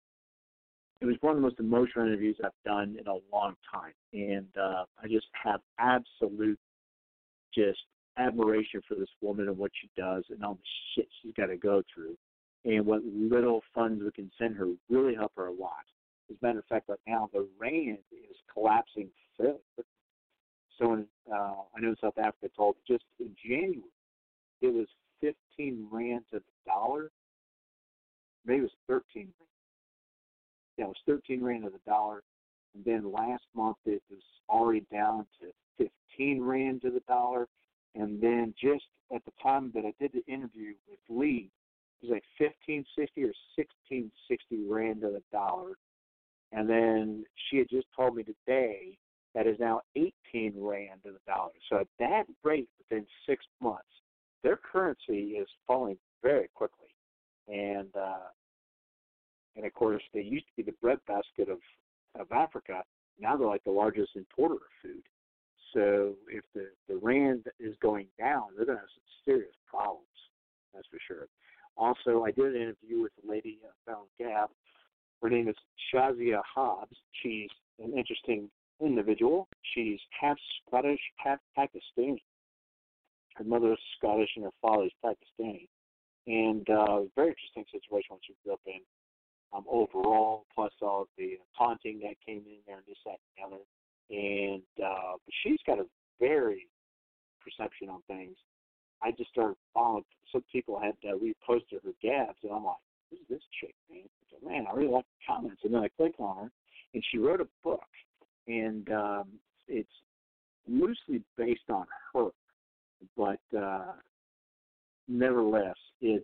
It was one of the most emotional interviews I've done in a long time. And I just have absolute just admiration for this woman and what she does and all the shit she's got to go through. And what little funds we can send her really help her a lot. As a matter of fact, right now, the rand is collapsing fairly quickly. So I know South Africa told just in January, it was 15 rand to the dollar. Maybe it was 13 rand. Yeah, it was 13 rand to the dollar. And then last month, it was already down to 15 rand to the dollar. And then just at the time that I did the interview with Lee, it was like 1560 or 1660 rand to the dollar. And then she had just told me today that is now 18 rand to the dollar. So at that rate, within 6 months, their currency is falling very quickly. And of course, they used to be the breadbasket of Africa. Now they're like the largest importer of food. So if the rand is going down, they're going to have some serious problems. That's for sure. Also, I did an interview with a lady found Gap. Her name is Shazia Hobbs. She's an interesting individual. She's half Scottish, half Pakistani. Her mother is Scottish and her father is Pakistani. And very interesting situation what she grew up in overall, plus all of the taunting that came in there and this, that, and the other. And but she's got a very perception on things. I just started following. Some people had reposted her Gabs, and I'm like, who's this chick, man? Man, I really like the comments. And then I click on her, and she wrote a book, and it's loosely based on her, but nevertheless, it's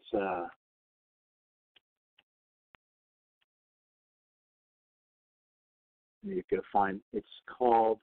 you can find. It's called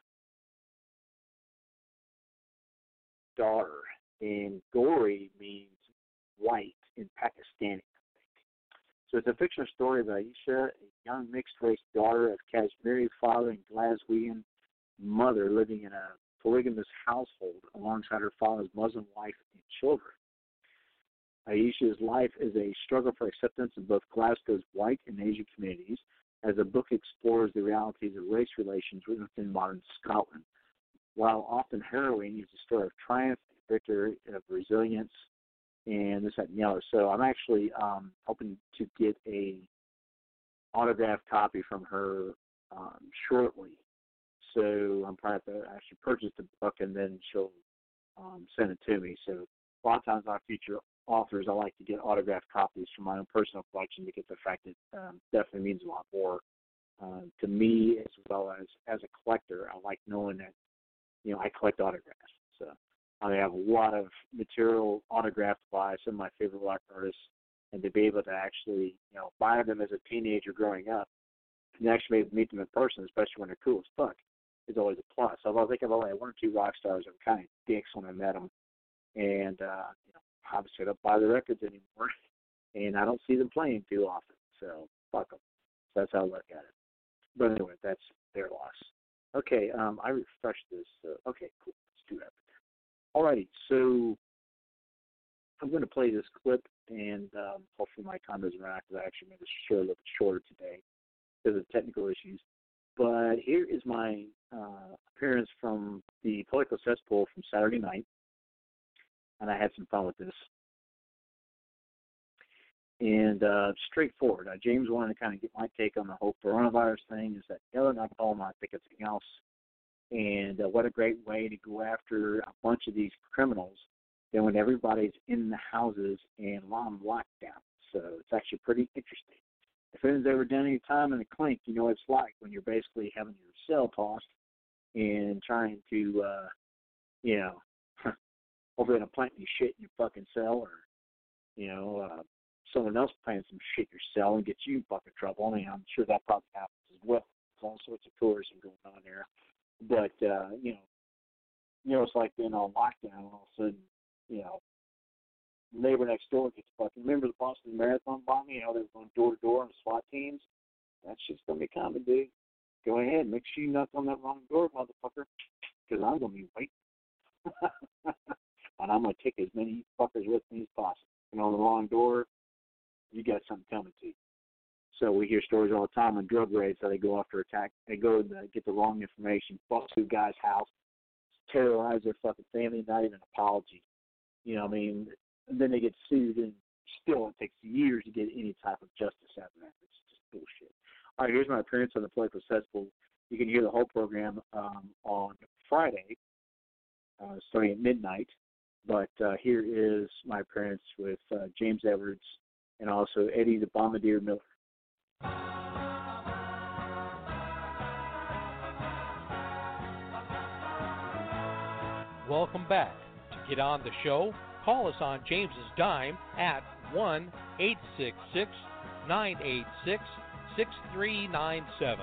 Daughter, and Gori means white in Pakistani. So it's a fictional story of Aisha, a young mixed-race daughter of Kashmiri father and Glaswegian mother living in a polygamous household alongside her father's Muslim wife and children. Aisha's life is a struggle for acceptance in both Glasgow's white and Asian communities, as the book explores the realities of race relations within modern Scotland. While often harrowing, it's a story of triumph, victory, of resilience, and this, that, and the other. So I'm actually hoping to get a autographed copy from her shortly. So I'm probably have to actually purchase the book and then she'll send it to me. So a lot of times our future authors, I like to get autographed copies from my own personal collection because the fact that definitely means a lot more to me as well as a collector. I like knowing that, I collect autographs. So I have a lot of material autographed by some of my favorite rock artists, and to be able to actually, buy them as a teenager growing up and actually able to meet them in person, especially when they're cool as fuck, is always a plus. Although I think I've only had one or two rock stars that were kind of dicks when I met them. And, obviously I don't buy the records anymore, and I don't see them playing too often. So, fuck them. So that's how I look at it. But anyway, that's their loss. Okay, I refreshed this. Okay, cool. Let's do that. Alrighty, so I'm going to play this clip, and hopefully my time doesn't run out because I actually made this show a little bit shorter today because of technical issues. But here is my appearance from the Political Cesspool from Saturday night, and I had some fun with this. And straightforward. James wanted to kind of get my take on the whole coronavirus thing. Is that not all, I think it's something else. And what a great way to go after a bunch of these criminals than when everybody's in the houses and on lockdown. So it's actually pretty interesting. If anyone's ever done any time in a clink, you know what it's like when you're basically having your cell tossed and trying to, hopefully not plant any shit in your fucking cell, or, someone else planting some shit in your cell and get you in fucking trouble. I mean, I'm sure that probably happens as well. There's all sorts of tourism going on there. But, it's like being on lockdown, and all of a sudden, neighbor next door gets fucking, remember the Boston Marathon bombing, they were going door to door on SWAT teams? That shit's going to be coming, dude. Go ahead, make sure you knock on that wrong door, motherfucker, because I'm going to be waiting. And I'm going to take as many fuckers with me as possible. On the wrong door, you got something coming to you. So we hear stories all the time on drug raids how they go after attack. They go to get the wrong information, bust through a guy's house, terrorize their fucking family, not even an apology. And then they get sued, and still it takes years to get any type of justice out of that. It's just bullshit. All right, here's my appearance on the Political Cesspool. You can hear the whole program on Friday, starting at midnight. But here is my appearance with James Edwards and also Eddie the Bombardier Miller. Welcome back. To get on the show, call us on James's dime at 1-866-986-6397.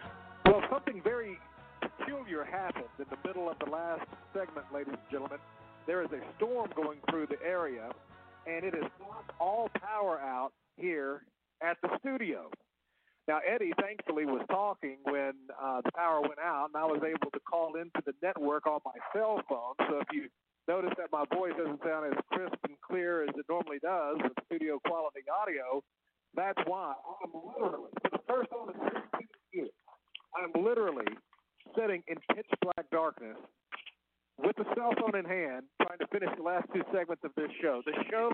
Well, something very peculiar happened in the middle of the last segment, ladies and gentlemen. there is a storm going through the area, and it has knocked all power out here at the studio. Now, Eddie, thankfully, was talking when the power went out, and I was able to call into the network on my cell phone. So if you notice that my voice doesn't sound as crisp and clear as it normally does with studio quality audio, that's why. I'm literally, for the first time in 16 years, I'm literally sitting in pitch black darkness with the cell phone in hand, trying to finish the last two segments of this show. The show,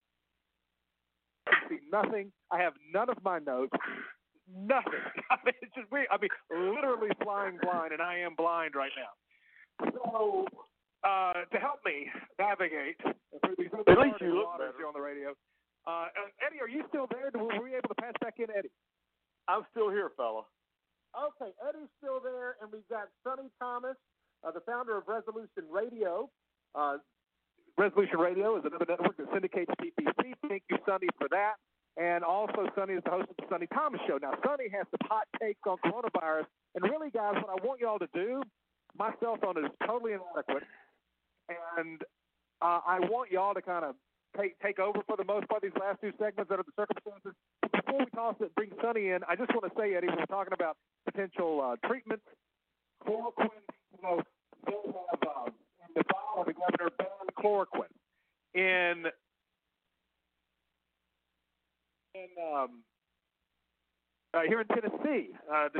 I see nothing. I have none of my notes. Nothing. I mean, it's just weird. I mean, literally flying blind, and I am blind right now. So, to help me navigate through these waters here on the radio, Eddie, are you still there? Were we able to pass back in, Eddie? I'm still here, fella. Okay, Eddie's still there, and we've got Sonny Thomas, the founder of Resolution Radio. Resolution Radio is another network that syndicates PPC. Thank you, Sonny, for that. And also, Sonny is the host of the Sonny Thomas Show. Now, Sonny has some hot takes on coronavirus. And really, guys, what I want y'all to do, my cell phone is totally inadequate. And I want y'all to kind of take over for the most part these last two segments under the circumstances. But before we toss it, bring Sonny in, I just want to say, Eddie, we're talking about potential treatments. Chloroquine, you know, they have in Nevada, the governor banned chloroquine. Here in Tennessee,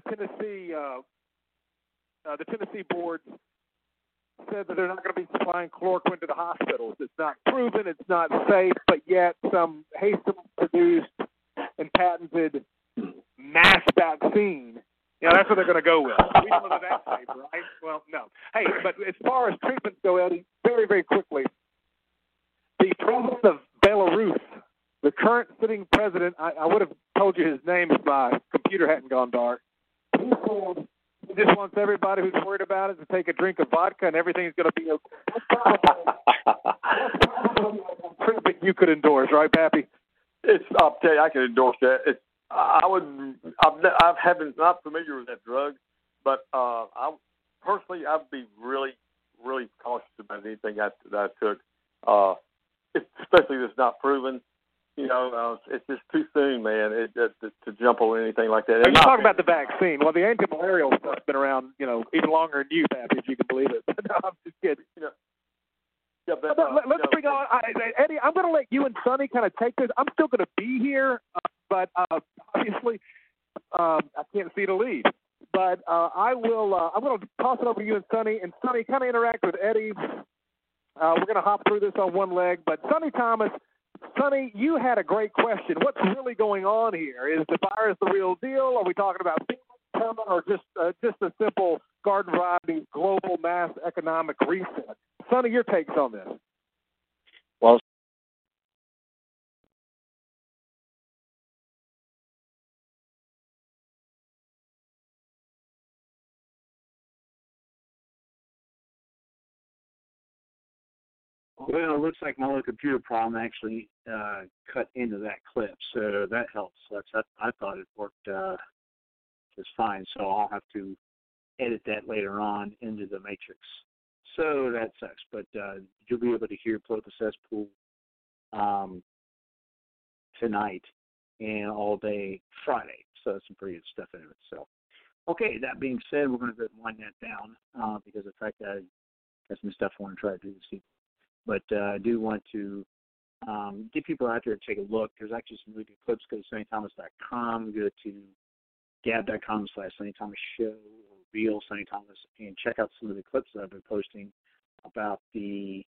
the Tennessee board said that they're not going to be supplying chloroquine to the hospitals. It's not proven, it's not safe, but yet some hastily produced and patented mass vaccine, you know, that's what they're going to go with. We know that that's safe, right? Well, no. Hey, but as far as treatments go, Eddie, very, very quickly, the president of Belarus, the current sitting president, I would have told you his name if my computer hadn't gone dark. He said he just wants everybody who's worried about it to take a drink of vodka and everything's going to be okay. Treatment you could endorse, right, Pappy? I'll tell you, I can endorse that. I'm not familiar with that drug, but personally, I'd be really, really cautious about anything that I took, especially if it's not proven. You know, it's just too soon, man, to jump on anything like that. You're talking about the vaccine. Well, the antimalarial stuff's been around, you know, even longer than you, Pappy, if you can believe it. No, I'm just kidding. Yeah, but, let's bring on Eddie. I'm going to let you and Sonny kind of take this. I'm still going to be here, but obviously I can't see the lead. But I'm going to toss it over to you and Sonny kind of interact with Eddie. We're going to hop through this on one leg. But Sonny Thomas, Sonny, you had a great question. What's really going on here? Is the virus the real deal? Are we talking about or just a simple garden variety global mass economic reset? Sonny, your takes on this. Well, it looks like my little computer problem actually cut into that clip, so that helps. I thought it worked just fine, so I'll have to edit that later on into the matrix. So that sucks, but you'll be able to hear Political Cesspool tonight and all day Friday. So that's some pretty good stuff in it. So, okay, that being said, we're going to go and wind that down because of the fact that I got some stuff I want to try to do this evening. But I do want to get people out there to take a look. There's actually some really good clips. Go to SonnyThomas.com. Go to gab.com/SonnyThomasShow or Real Sonny Thomas and check out some of the clips that I've been posting about the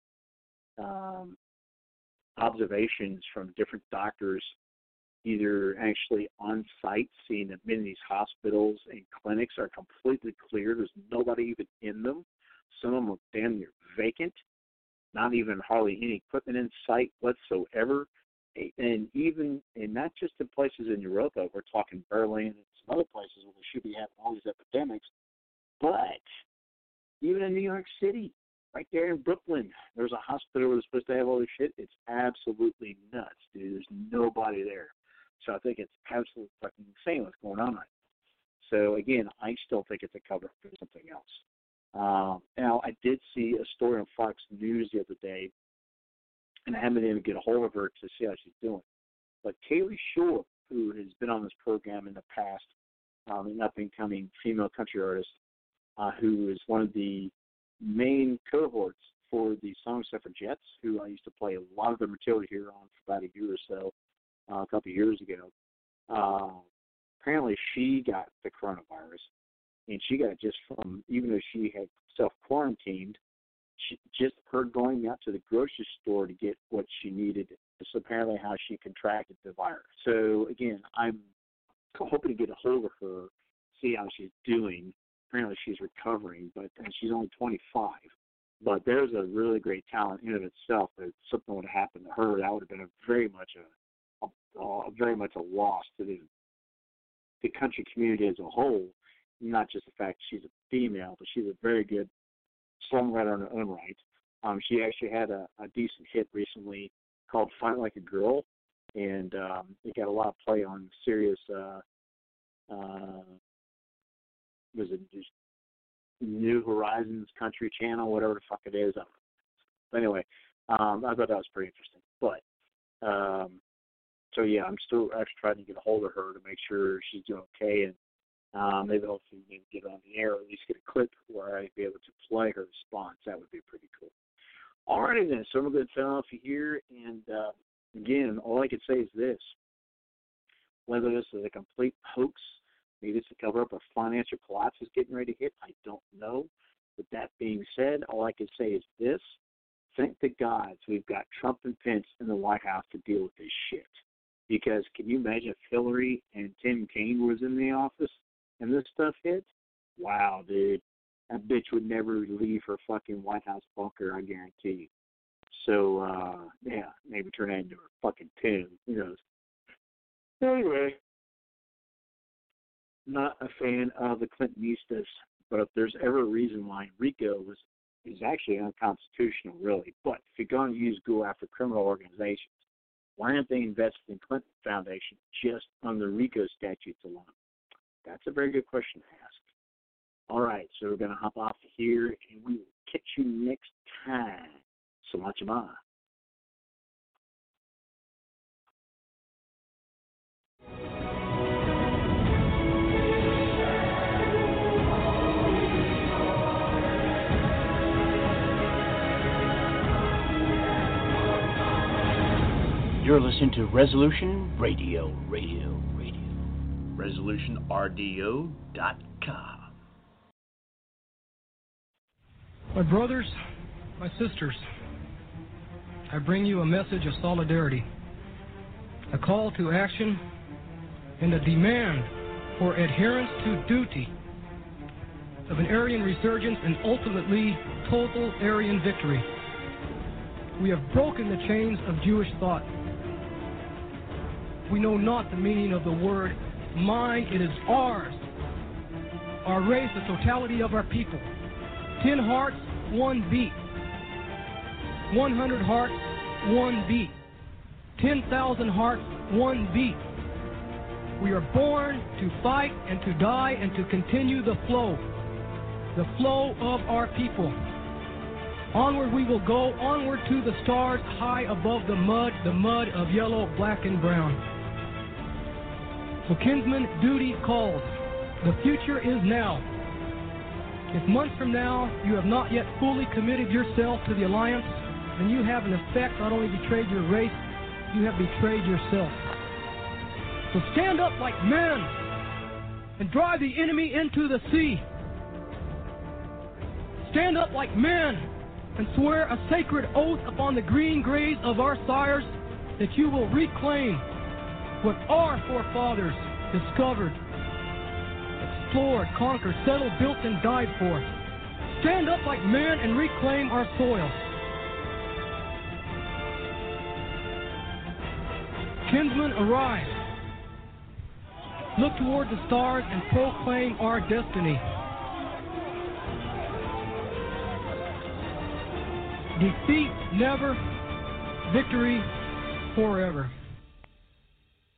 observations from different doctors, either actually on site, seeing that many of these hospitals and clinics are completely clear. There's nobody even in them. Some of them are damn near vacant. Not even hardly any equipment in sight whatsoever. And not just in places in Europa, we're talking Berlin and some other places where we should be having all these epidemics. But even in New York City, right there in Brooklyn, there's a hospital where they're supposed to have all this shit. It's absolutely nuts, dude. There's nobody there. So I think it's absolutely fucking insane what's going on right now. So, again, I still think it's a cover for something else. Now, I did see a story on Fox News the other day, and I haven't been able to get a hold of her to see how she's doing. But Kaylee Shore, who has been on this program in the past, an up-and-coming female country artist, who is one of the main cohorts for the Song Suffragettes, who I used to play a lot of their material here on for about a year or so, a couple of years ago. Apparently she got the coronavirus, and she got it just from, even though she had self-quarantined, just her going out to the grocery store to get what she needed is apparently how she contracted the virus. So, again, I'm hoping to get a hold of her, see how she's doing. Apparently she's recovering, and she's only 25. But there's a really great talent in of itself. If something would have happened to her, that would have been very much a loss to the country community as a whole. Not just the fact she's a female, but she's a very good songwriter in her own right. She actually had a decent hit recently called "Fight Like a Girl," and it got a lot of play on Sirius. Was it just New Horizons Country Channel, whatever the fuck it is? But anyway, I thought that was pretty interesting. But so yeah, I'm still actually trying to get a hold of her to make sure she's doing okay, and maybe hopefully get her on the air, or at least get a clip where I'd be able to play her response. That would be pretty cool. Alrighty then, so I'm going to turn off here, and again, all I can say is this. Whether this is a complete hoax, maybe it's to cover up a financial collapse is getting ready to hit, I don't know. With that being said, all I can say is this. Thank the gods we've got Trump and Pence in the White House to deal with this shit. Because can you imagine if Hillary and Tim Kaine was in the office and this stuff hit? Wow, dude. That bitch would never leave her fucking White House bunker, I guarantee you. So, yeah, maybe turn that into her fucking tomb. Who knows? Anyway, not a fan of the Clintonistas, but if there's ever a reason why RICO is actually unconstitutional, really. But if you're going to use go after criminal organizations, why aren't they invested in Clinton Foundation just on the RICO statutes alone? That's a very good question to ask. All right, so we're going to hop off here, and we will catch you next time. So much more. You're listening to Resolution Radio. ResolutionRDO.com. My brothers, my sisters, I bring you a message of solidarity, a call to action, and a demand for adherence to duty of an Aryan resurgence and ultimately total Aryan victory. We have broken the chains of Jewish thought. We know not the meaning of the word mine, it is ours. Our race, the totality of our people. 10 hearts, 1 beat. 100 hearts, 1 beat. 10,000 hearts, 1 beat. We are born to fight and to die and to continue the flow of our people. Onward we will go, onward to the stars, high above the mud of yellow, black, and brown. So kinsman, duty calls. The future is now. If months from now you have not yet fully committed yourself to the alliance, then you have in effect not only betrayed your race, you have betrayed yourself. So stand up like men and drive the enemy into the sea. Stand up like men and swear a sacred oath upon the green graves of our sires that you will reclaim what our forefathers discovered, explored, conquered, settled, built, and died for. Stand up like men and reclaim our soil. Kinsmen, arise. Look toward the stars and proclaim our destiny. Defeat never, victory forever.